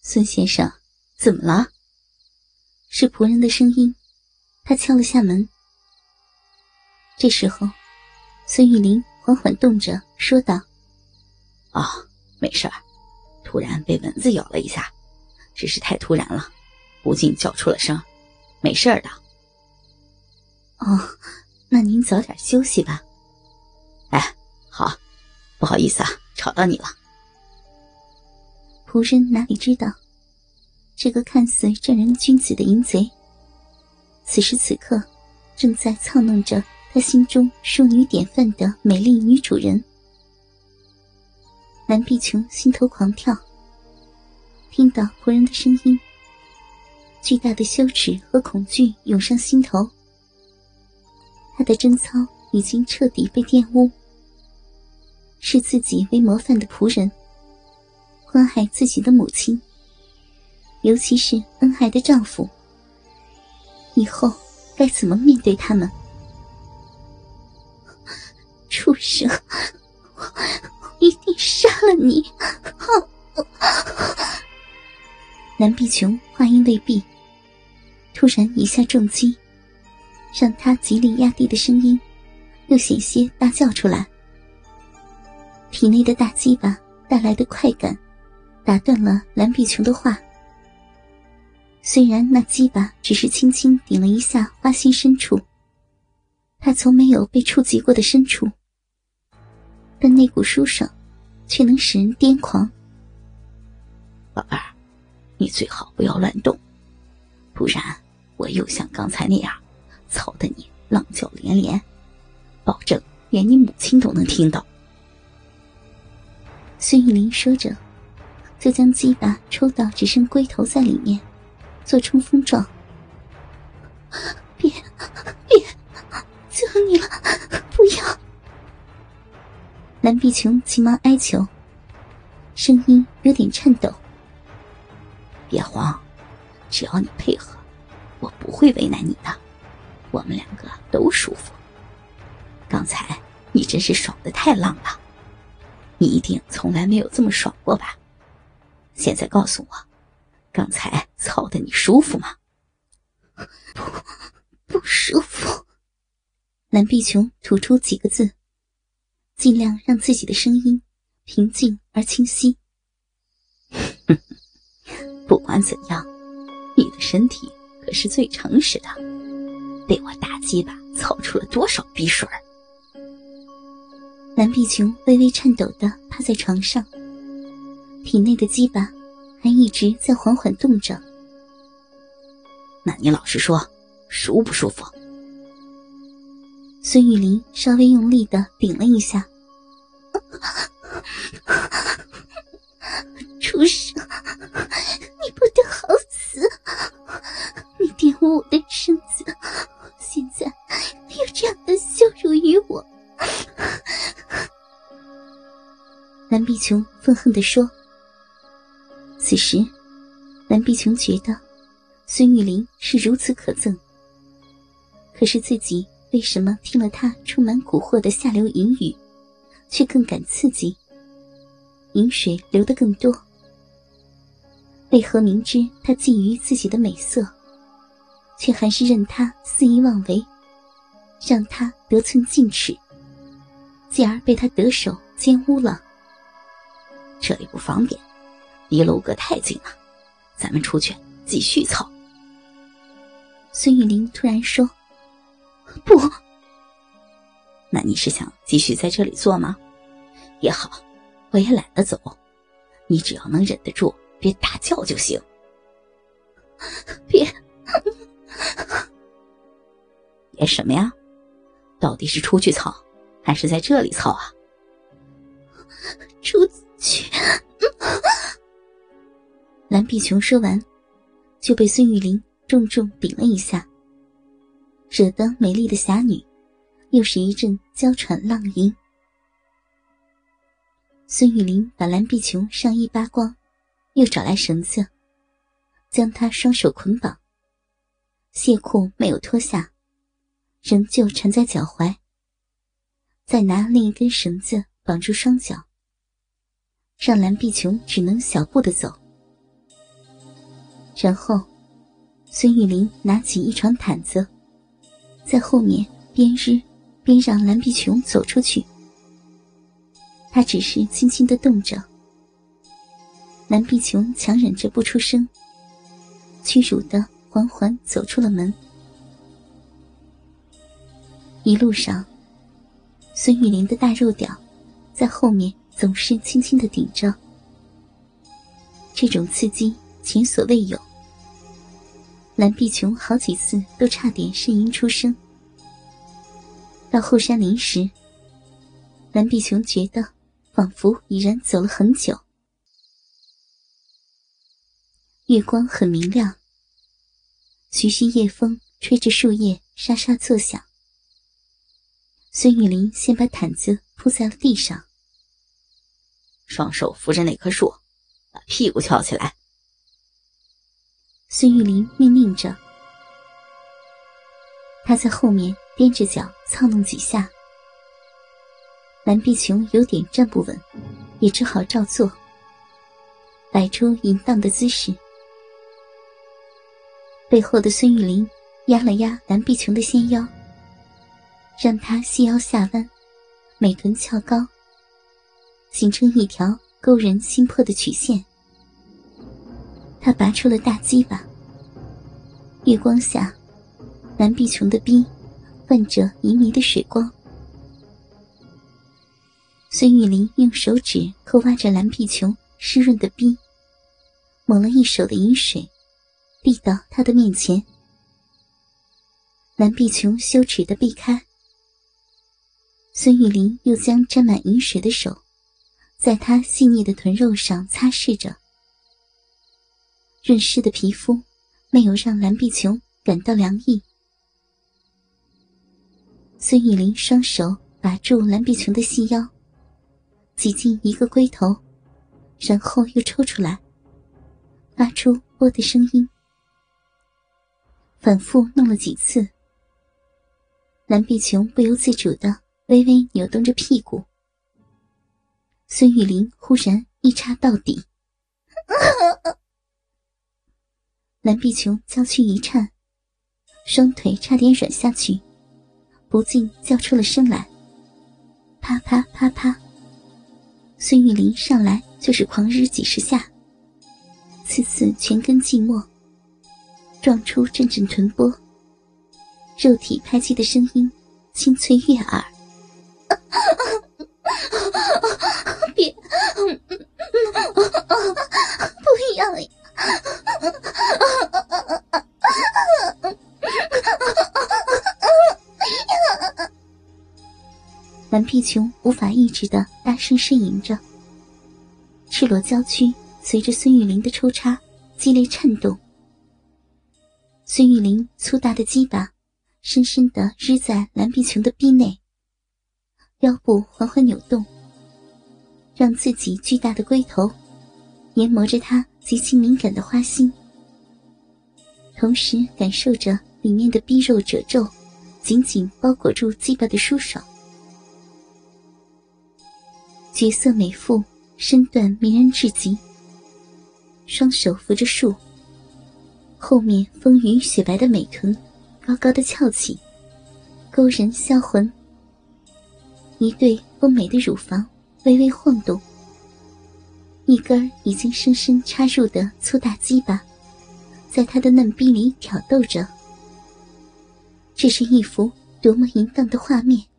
孙先生，怎么了？是仆人的声音，他敲了下门。这时候，孙玉玲缓缓动着说道： 哦，没事儿，突然被蚊子咬了一下，只是太突然了，不禁叫出了声，没事儿的。 哦，那您早点休息吧。 哎，好，不好意思啊，吵到你了。 仆人哪里知道，这个看似正人君子的淫贼，此时此刻正在操弄着他心中淑女典范的美丽女主人。蓝碧琼心头狂跳，听到仆人的声音，巨大的羞耻和恐惧涌上心头。他的贞操已经彻底被玷污，视自己为模范的仆人，关爱自己的母亲，尤其是恩爱的丈夫，以后该怎么面对他们？畜生，我一定杀了你！蓝碧琼话音未毕，突然一下重击，让她极力压低的声音又险些大叫出来。体内的大鸡巴带来的快感打断了蓝碧琼的话。虽然那鸡巴只是轻轻顶了一下花心深处，她从没有被触及过的深处，但那股舒爽却能使人癫狂。 宝贝儿，你最好不要乱动，不然我又像刚才那样操得你浪叫连连，保证连你母亲都能听到。 孙玉玲说着，就将鸡巴抽到只剩龟头在里面，做冲锋状。别，求你了，不要！蓝碧琼急忙哀求，声音有点颤抖。 别慌，只要你配合，我不会为难你的，我们两个都舒服。刚才你真是爽得太浪了，你一定从来没有这么爽过吧？现在告诉我，刚才操得你舒服吗？ 不舒服。蓝碧琼吐出几个字，尽量让自己的声音平静而清晰。 不管怎样，你的身体可是最诚实的，被我大鸡巴操出了多少逼水儿。 蓝碧琼微微颤抖地趴在床上，体内的鸡巴还一直在缓缓动着。 那你老实说，舒不舒服？ 孙玉玲稍微用力地顶了一下。畜生，你不得好死！你玷污我的身子，现在又这样的羞辱于我。蓝碧琼愤恨地说。此时蓝碧琼觉得孙玉玲是如此可憎，可是自己为什么听了她充满蛊惑的下流淫语，却更感刺激，淫水流得更多？为何明知她觊觎自己的美色，却还是任她肆意妄为，让她得寸进尺，继而被她得手奸污了？ 这里不方便，离楼阁太近了，咱们出去继续操。 孙玉玲突然说：不。 那你是想继续在这里做吗？也好，我也懒得走，你只要能忍得住，别大叫就行。 别什么呀？到底是出去操还是在这里操啊？ 出去。蓝碧琼说完，就被孙玉玲重重顶了一下，惹得美丽的侠女又是一阵娇喘浪吟。孙玉玲把蓝碧琼上衣扒光，又找来绳子，将她双手捆绑，亵裤没有脱下，仍旧缠在脚踝，再拿另一根绳子绑住双脚，让蓝碧琼只能小步地走。 然后孙玉玲拿起一床毯子，在后面边日边让蓝碧琼走出去。她只是轻轻地动着，蓝碧琼强忍着不出声，屈辱地缓缓走出了门。一路上，孙玉玲的大肉屌在后面总是轻轻地顶着，这种刺激前所未有。蓝碧琼好几次都差点呻吟出声。到后山林时，蓝碧琼觉得仿佛已然走了很久。月光很明亮，徐徐夜风吹着树叶沙沙作响。孙玉玲先把毯子铺在了地上， 双手扶着那棵树，把屁股翘起来。 孙玉玲命令着。她在后面踮着脚操弄几下。蓝碧琼有点站不稳，也只好照做，摆出淫荡的姿势。背后的孙玉玲压了压蓝碧琼的纤腰，让她细腰下弯，美臀翘高，形成一条勾人心魄的曲线。她拔出了大鸡巴，月光下，蓝碧琼的逼泛着旖旎的水光。孙玉玲用手指抠挖着蓝碧琼湿润的逼，抹了一手的饮水，递到她的面前。蓝碧琼羞耻地避开。孙玉玲又将沾满饮水的手在她细腻的臀肉上擦拭着，润湿的皮肤没有让蓝碧琼感到凉意。孙玉玲双手把住蓝碧琼的细腰，挤进一个龟头，然后又抽出来，发出“啵”的声音。反复弄了几次，蓝碧琼不由自主地微微扭动着屁股。孙玉玲忽然一插到底，蓝碧琼娇躯一颤，双腿差点软下去，不禁叫出了声来。啪啪啪啪，孙玉玲上来就是狂日几十下，次次全根寂寞，撞出阵阵臀波，肉体拍击的声音清脆悦耳。别，不要呀！蓝碧琼无法抑制地大声呻吟着，赤裸娇躯随着孙玉玲的抽插激烈颤动。孙玉玲粗大的鸡巴深深地日在蓝碧琼的逼内，腰部缓缓扭动，让自己巨大的龟头研磨着她极其敏感的花心，同时感受着里面的逼肉褶皱紧紧包裹住鸡巴的舒爽。绝色美妇身段迷人至极，双手扶着树，后面丰腴雪白的美臀高高的翘起，勾人销魂。一对丰美的乳房微微晃动，一根已经深深插入的粗大鸡巴在她的嫩逼里挑逗着。这是一幅多么淫荡的画面！